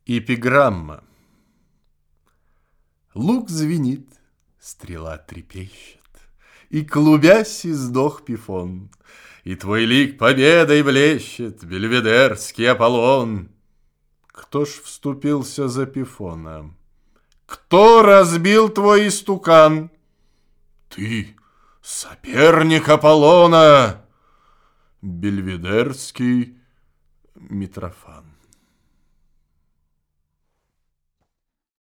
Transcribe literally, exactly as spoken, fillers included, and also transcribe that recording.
Эпиграмма. Лук звенит, стрела трепещет, и, клубясь, издох Пифон, и твой лик победой блещет, бельведерский Аполлон. Кто ж вступился за Пифона? Кто разбил твой истукан? Ты, соперник Аполлона, бельведерский Митрофан.